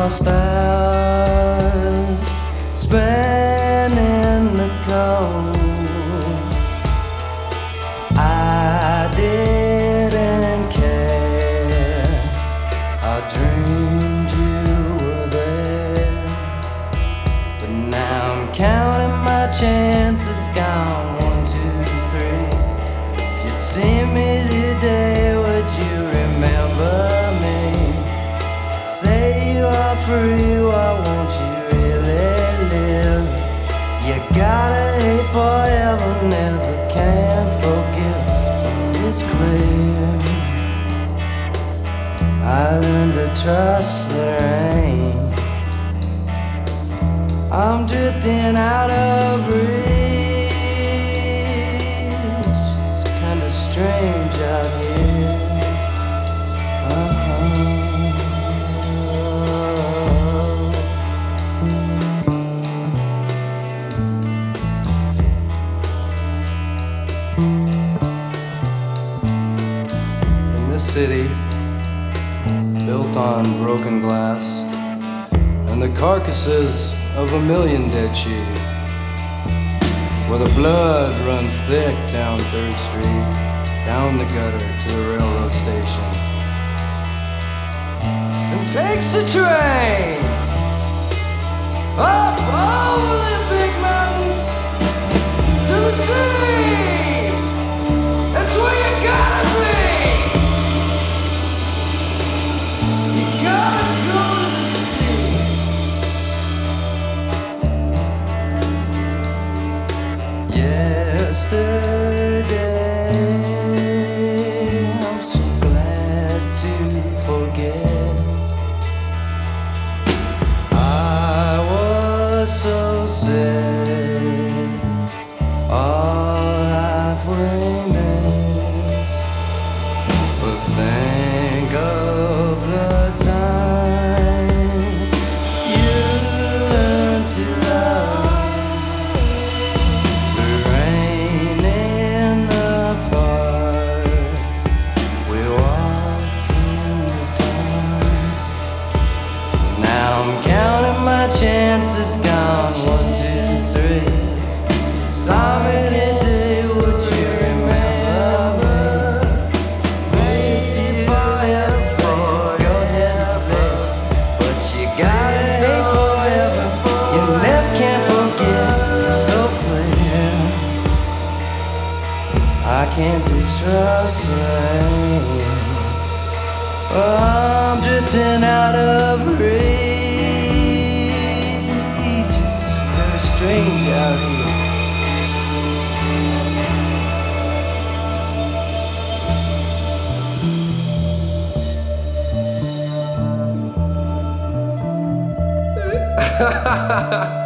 lost hours spent in the cold. I didn't care, I dreamed you were there. But now I'm counting my chances, gone 1, 2, 3. If you see me today, would you remember me? Say you are free, why won't you really live? You gotta hate forever, never can forgive. It's clear I learned to trust the rain. I'm drifting out of reach. It's kinda strange out here. In this city, built on broken glass and the carcasses of a million dead sheep, where the blood runs thick down 3rd Street, down the gutter to the railroad station, and takes the train up over the big mountains to the sea. That's where you gotta be. You gotta go to the sea. Yesterday, I'm so glad to forget. I was so sad, all life we missed. But think of the time you learned to love. The rain in the park, we walked in the dark. Now I'm counting my chances, gone 1, 2, 3. Saw me today, would you remember? Maybe forever for your head left, but you gotta hate forever. You never can forget. It's so clear I can't distrust the rain. I'm drifting out of reach. It's very strange out here. Ha ha ha!